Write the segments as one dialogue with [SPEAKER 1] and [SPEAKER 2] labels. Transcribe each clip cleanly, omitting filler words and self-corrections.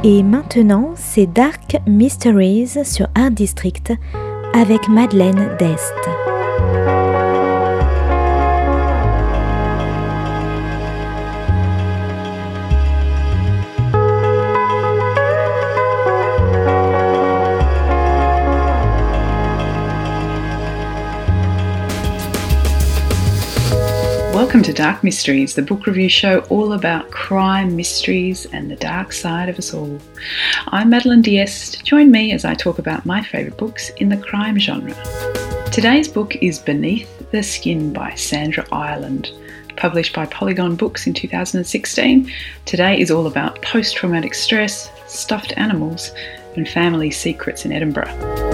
[SPEAKER 1] Et maintenant, c'est Dark Mysteries sur Art District avec Madeleine Dest.
[SPEAKER 2] Welcome to Dark Mysteries, the book review show all about crime, mysteries and the dark side of us all. I'm Madeleine D'Este. Join me as I talk about my favourite books in the crime genre. Today's book is Beneath the Skin by Sandra Ireland. Published by Polygon Books in 2016, today is all about post-traumatic stress, stuffed animals and family secrets in Edinburgh.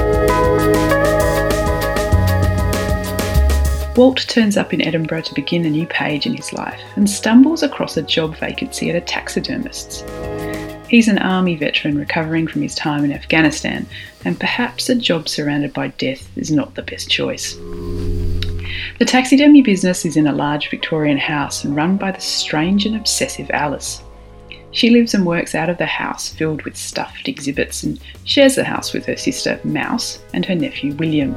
[SPEAKER 2] Walt turns up in Edinburgh to begin a new page in his life and stumbles across a job vacancy at a taxidermist's. He's an army veteran recovering from his time in Afghanistan, and perhaps a job surrounded by death is not the best choice. The taxidermy business is in a large Victorian house and run by the strange and obsessive Alice. She lives and works out of the house filled with stuffed exhibits and shares the house with her sister Mouse and her nephew William.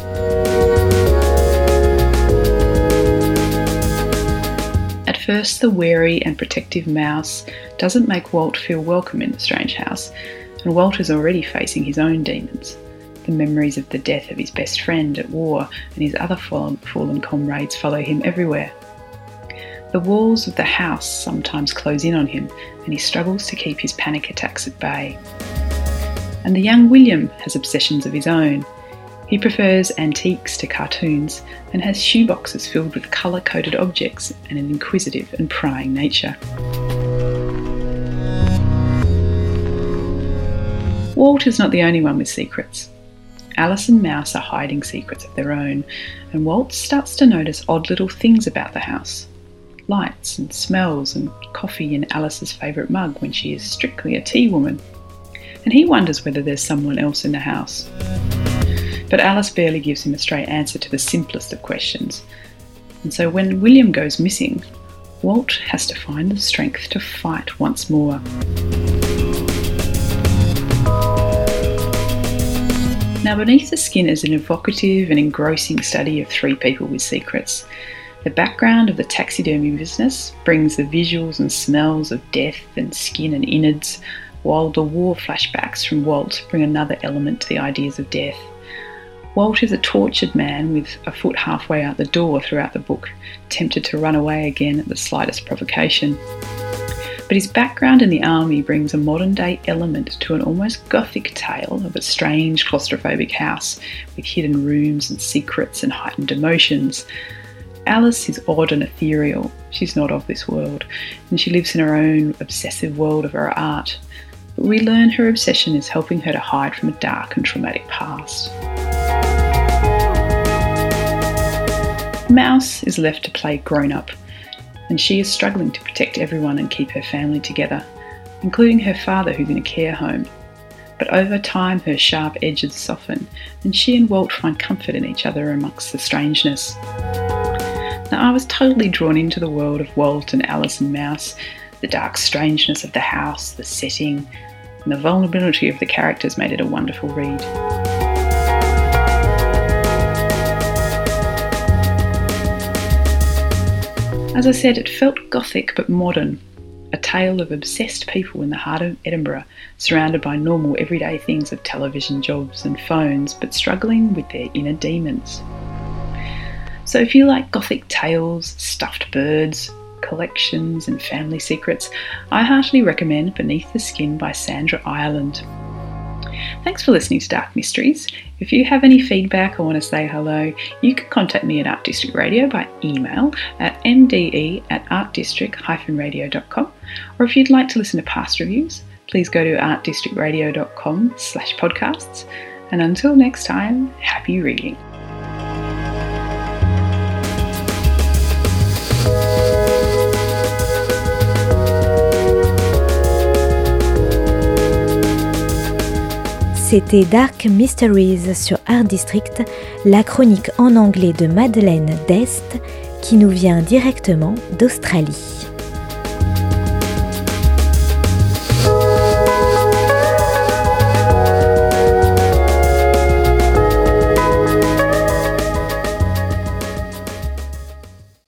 [SPEAKER 2] At first, the wary and protective Mouse doesn't make Walt feel welcome in the strange house, and Walt is already facing his own demons. The memories of the death of his best friend at war and his other fallen comrades follow him everywhere. The walls of the house sometimes close in on him, and he struggles to keep his panic attacks at bay. And the young William has obsessions of his own. He prefers antiques to cartoons and has shoeboxes filled with colour-coded objects and an inquisitive and prying nature. Walt is not the only one with secrets. Alice and Mouse are hiding secrets of their own, and Walt starts to notice odd little things about the house. Lights and smells and coffee in Alice's favourite mug when she is strictly a tea woman. And he wonders whether there's someone else in the house. But Alice barely gives him a straight answer to the simplest of questions. And so when William goes missing, Walt has to find the strength to fight once more. Now, Beneath the Skin is an evocative and engrossing study of three people with secrets. The background of the taxidermy business brings the visuals and smells of death and skin and innards, while the war flashbacks from Walt bring another element to the ideas of death. Walt is a tortured man with a foot halfway out the door throughout the book, tempted to run away again at the slightest provocation. But his background in the army brings a modern-day element to an almost gothic tale of a strange claustrophobic house with hidden rooms and secrets and heightened emotions. Alice is odd and ethereal. She's not of this world, and she lives in her own obsessive world of her art. But we learn her obsession is helping her to hide from a dark and traumatic past. Mouse is left to play grown-up, and she is struggling to protect everyone and keep her family together, including her father who's in a care home. But over time her sharp edges soften, and she and Walt find comfort in each other amongst the strangeness. Now, I was totally drawn into the world of Walt and Alice and Mouse. The dark strangeness of the house, the setting, and the vulnerability of the characters made it a wonderful read. As I said, it felt gothic but modern, a tale of obsessed people in the heart of Edinburgh, surrounded by normal everyday things of television, jobs and phones, but struggling with their inner demons. So if you like gothic tales, stuffed birds, collections and family secrets, I heartily recommend Beneath the Skin by Sandra Ireland. Thanks for listening to Dark Mysteries. If you have any feedback or want to say hello, you can contact me at Art District Radio by email at mde@artdistrict-radio.com, or if you'd like to listen to past reviews, please go to artdistrictradio.com/podcasts. And until next time, happy reading.
[SPEAKER 1] C'était Dark Mysteries sur Art District, la chronique en anglais de Madeleine Dest qui nous vient directement d'Australie.